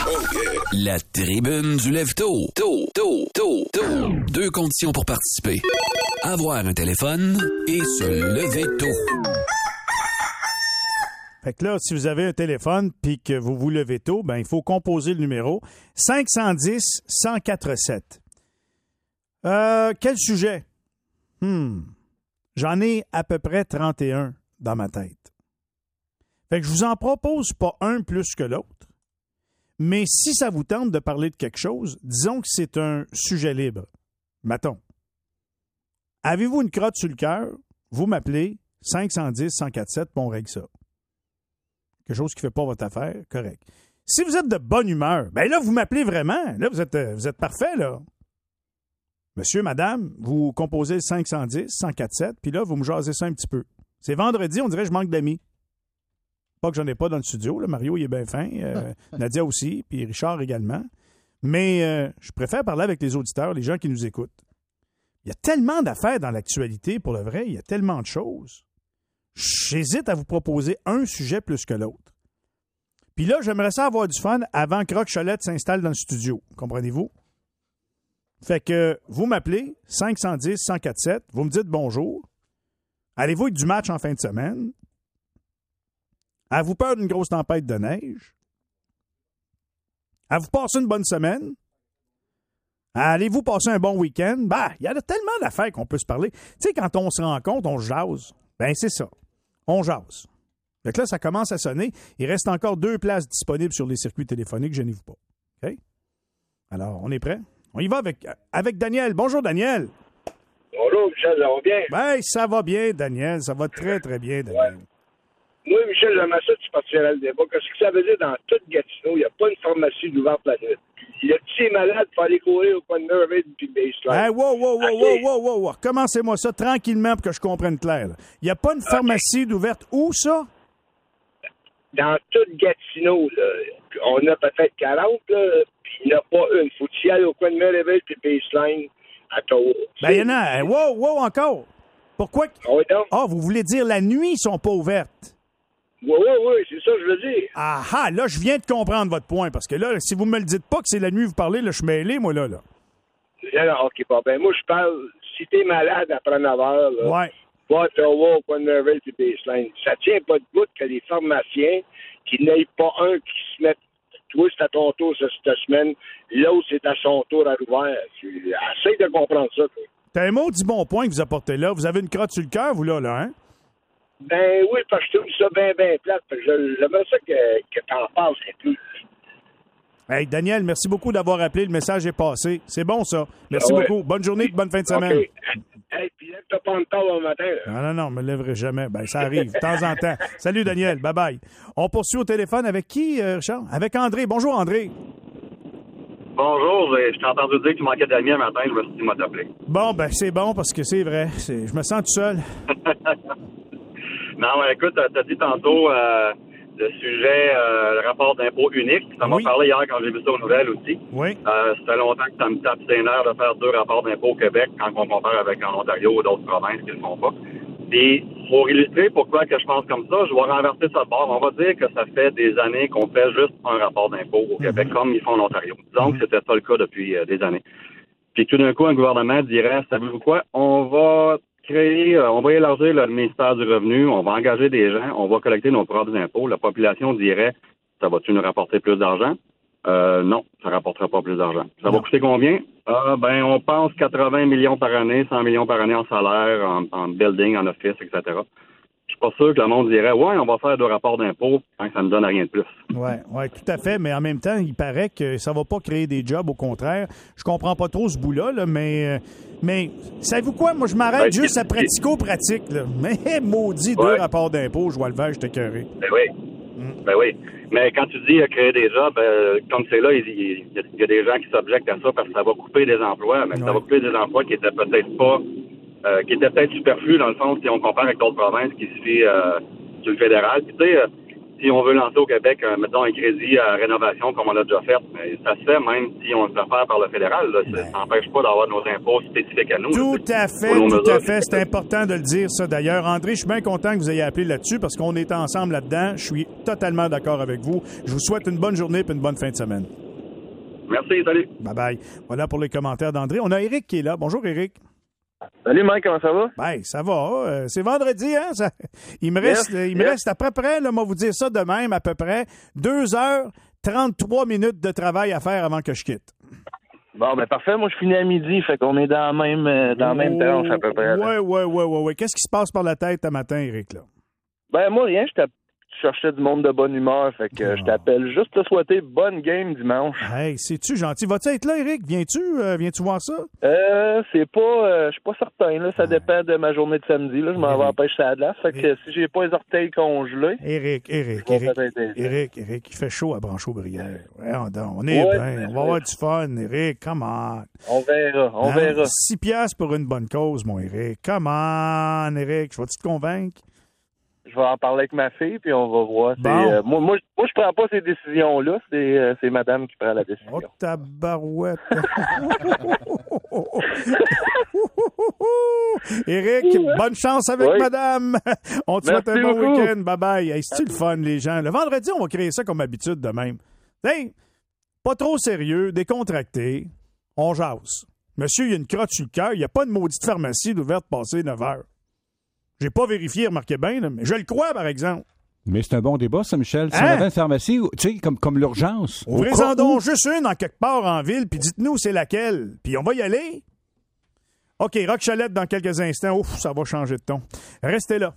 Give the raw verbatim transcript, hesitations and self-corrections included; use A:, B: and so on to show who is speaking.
A: Oh yeah. La tribune du lève-tôt. Tôt, tôt, tôt, tôt. Deux conditions pour participer. Avoir un téléphone et se lever tôt.
B: Fait que là, si vous avez un téléphone puis que vous vous levez tôt, ben il faut composer le numéro cinq un zéro, un zéro quatre sept. Euh, quel sujet? Hmm. J'en ai à peu près trente et un dans ma tête. Fait que je vous en propose pas un plus que l'autre. Mais si ça vous tente de parler de quelque chose, disons que c'est un sujet libre. Mettons. Avez-vous une crotte sur le cœur? Vous m'appelez cinq un zéro, un zéro quatre sept, puis on règle ça. Quelque chose qui ne fait pas votre affaire, correct. Si vous êtes de bonne humeur, bien là, vous m'appelez vraiment. Là, vous êtes, vous êtes parfait, là. Monsieur, madame, vous composez le cinq un zéro, un zéro quatre sept, puis là, vous me jasez ça un petit peu. C'est vendredi, on dirait que je manque d'amis. Pas que j'en ai pas dans le studio, là. Mario, il est bien fin. Euh, Nadia aussi, puis Richard également. Mais euh, je préfère parler avec les auditeurs, les gens qui nous écoutent. Il y a tellement d'affaires dans l'actualité, pour le vrai. Il y a tellement de choses. J'hésite à vous proposer un sujet plus que l'autre. Puis là, j'aimerais ça avoir du fun avant que Rock Cholette s'installe dans le studio. Comprenez-vous? Fait que vous m'appelez cinq un zéro, un zéro quatre sept, vous me dites bonjour. Allez-vous avec du match en fin de semaine? Avez-vous peur d'une grosse tempête de neige? Avez-vous passé une bonne semaine? Allez-vous passer un bon week-end? Ben, il y a tellement d'affaires qu'on peut se parler. Tu sais, quand on se rencontre, on jase. Ben, c'est ça. On jase. Fait que là, ça commence à sonner. Il reste encore deux places disponibles sur les circuits téléphoniques. Gênez-vous pas. OK? Alors, on est prêt? On y va avec, avec Daniel. Bonjour, Daniel.
C: Bonjour, Michel, ça va bien?
B: Ben, ça va bien, Daniel. Ça va très, très bien, Daniel.
C: Ouais. Moi, Michel, j'aimerais ça que tu partirais le débat. Qu'est-ce que ça veut dire dans toute Gatineau? Il n'y a pas une pharmacie d'ouverte la nuit. Il y a des malades pour aller courir au coin de Mervyn puis Baseline.
B: Hey, wow, wow, wow, wow, wow, wow, wow. Commencez-moi ça tranquillement pour que je comprenne clair. Il n'y a pas une pharmacie okay. d'ouverte. Où, ça?
C: Dans toute Gatineau, là. On a peut-être quarante, là, puis il n'y en a pas une. Faut y aller au coin de Mervyn puis Baseline à Tours.
B: Ben, il y en a. Hey, wow, wow, encore. Pourquoi? Ah,
C: oui, donc.
B: Ah, vous voulez dire la nuit, ils sont pas ouvertes?
C: Oui, oui, oui, c'est ça que je veux dire.
B: Ah ah, là, je viens de comprendre votre point, parce que là, si vous me le dites pas que c'est la nuit que vous parlez, là, je suis mêlé, moi, là. là.
C: Alors, OK, bon, ben moi, je parle, si t'es malade après neuf heures, là,
B: ouais.
C: va à Ottawa, au coin de Mervyn et Baseline. Ça tient pas de bout que les pharmaciens, qui n'aient pas un qui se mette, toi, c'est à ton tour cette semaine, l'autre, c'est à son tour à l'ouvert. Essaye de comprendre ça, toi.
B: T'as un mot du bon point que vous apportez là. Vous avez une crotte sur le cœur, vous, là, là, hein?
C: Ben oui, parce que je trouve ça bien, bien plate. J'aimerais ça que, que t'en parles un peu.
B: Hey, Daniel, merci beaucoup d'avoir appelé. Le message est passé. C'est bon, ça. Merci ah ouais. beaucoup. Bonne journée et bonne fin de semaine.
C: OK. Hey, puis lève-toi pas en tard le matin. Là.
B: Non, non, non, je me lèverai jamais. Ben, ça arrive, de temps en temps. Salut, Daniel. Bye-bye. On poursuit au téléphone avec qui, euh, Richard? Avec André. Bonjour, André.
D: Bonjour, je t'ai entendu dire que tu manquais d'amis un matin, je me suis dit, moi t'appeler.
B: Bon, ben c'est bon parce que c'est vrai. C'est... Je me sens tout seul.
D: Non, écoute, t'as dit tantôt euh, le sujet, euh, le rapport d'impôt unique. Ça m'a
B: oui.
D: parlé hier quand j'ai vu ça aux nouvelles aussi.
B: Oui.
D: Euh, ça fait longtemps que ça me tape ses nerfs de faire deux rapports d'impôt au Québec quand on compare avec en Ontario ou d'autres provinces qui ne le font pas. Puis, pour illustrer pourquoi que je pense comme ça, je vais renverser ça de bord. On va dire que ça fait des années qu'on fait juste un rapport d'impôt au Québec, mm-hmm. comme ils font en Ontario. Disons mm-hmm. que c'était pas le cas depuis euh, des années. Puis tout d'un coup, un gouvernement dirait, savez-vous quoi, on va créer, euh, on va élargir le ministère du Revenu, on va engager des gens, on va collecter nos propres impôts. La population dirait, ça va-tu nous rapporter plus d'argent? Euh, non, ça rapportera pas plus d'argent. Ça non. va coûter combien? Euh, ben, on pense quatre-vingts millions par année, cent millions par année en salaire, en, en building, en office, et cetera. Je suis pas sûr que le monde dirait, ouais, on va faire deux rapports d'impôts quand ça ne donne rien de plus.
B: Oui, ouais, tout à fait, mais en même temps, il paraît que ça va pas créer des jobs, au contraire. Je comprends pas trop ce bout-là, là, mais, mais savez-vous quoi? Moi, je m'arrête ben, juste à pratico-pratique, là. Mais maudit, ouais. deux rapports d'impôts, je vois le vert, je t'écœuré.
D: Ben oui. Mm. Ben oui. Mais quand tu dis euh, créer des jobs, euh, comme c'est là, il, il, il y a des gens qui s'objectent à ça parce que ça va couper des emplois, mais ouais. ça va couper des emplois qui étaient peut-être pas, euh, qui étaient peut-être superflus dans le fond si on compare avec d'autres provinces qui se fient euh, sur le fédéral. Puis tu sais, euh, si on veut lancer au Québec, euh, mettons, un crédit à rénovation comme on l'a déjà fait, mais ça se fait même si on le fait faire par le fédéral. Là, ça n'empêche pas d'avoir nos impôts spécifiques à nous.
B: Tout
D: là,
B: à fait, tout à fait. C'est important de le dire, ça. D'ailleurs, André, je suis bien content que vous ayez appelé là-dessus parce qu'on est ensemble là-dedans. Je suis totalement d'accord avec vous. Je vous souhaite une bonne journée et une bonne fin de semaine.
D: Merci, salut.
B: Bye-bye. Voilà pour les commentaires d'André. On a Éric qui est là. Bonjour, Éric.
E: Salut Mike, comment ça va?
B: Ben, ça va. Euh, c'est vendredi, hein? Ça, il me reste,
E: yes,
B: il me
E: yes.
B: reste à peu près, là, moi vous dire ça de même, à peu près deux heures trente-trois minutes de travail à faire avant que je quitte.
E: Bon, ben parfait. Moi, je finis à midi, fait qu'on est dans la même, euh, dans la même
B: Oh,
E: tranche à peu près.
B: Ouais, ouais, ouais, ouais, ouais. Qu'est-ce qui se passe par la tête ce matin, Éric, là?
E: Ben moi, rien, je t'appelle. Je cherchais du monde de bonne humeur, fait que
B: Oh.
E: je t'appelle juste te souhaiter bonne game dimanche.
B: Hey, c'est-tu gentil? Vas-tu être là, Éric? Viens-tu? Euh, viens-tu voir ça?
E: Euh, c'est pas, euh, je suis pas certain, là. Ça dépend de ma journée de samedi, là. Je m'en vais à pêche à la glace, fait que si j'ai pas les orteils congelés.
B: Éric, Éric,
E: je vais
B: Éric,
E: peut-être être là.
B: Éric, Éric, il fait chaud à Branchot-Brière. Voyons donc, on est
E: Ouais,
B: bien, on va
E: ouais.
B: avoir du fun, Éric, come on.
E: On verra, on
B: Hein?
E: verra.
B: six piastres pour une bonne cause, mon Éric. Come on, Éric, je vais-tu te convaincre?
E: Je vais en parler avec ma fille, puis on va voir. C'est,
B: Bon.
E: euh, moi, moi, je- moi, je prends pas ces décisions-là. C'est, euh, c'est madame qui prend la décision.
B: Oh, tabarouette. Éric, bonne chance avec
E: Oui.
B: madame. On te souhaite un
E: Merci
B: bon
E: beaucoup.
B: week-end. Bye-bye. Hey, c'est-tu le fun, les gens? Le vendredi, on va créer ça comme habitude de même. Hey, pas trop sérieux, décontracté. On jase. Monsieur, il y a une crotte sur le cœur. Il n'y a pas de maudite pharmacie d'ouverte passé neuf heures. J'ai pas vérifié, remarquez bien, là, mais je le crois, par exemple.
F: Mais c'est un bon débat, ça, Michel. Si
B: Hein?
F: on avait une pharmacie, tu sais, comme, comme l'urgence. au
B: Ouvrez-en
F: cas
B: donc
F: où-
B: juste une en quelque part en ville, puis dites-nous c'est laquelle. Puis on va y aller. OK, Rock Chalette dans quelques instants. Ouf, ça va changer de ton. Restez là.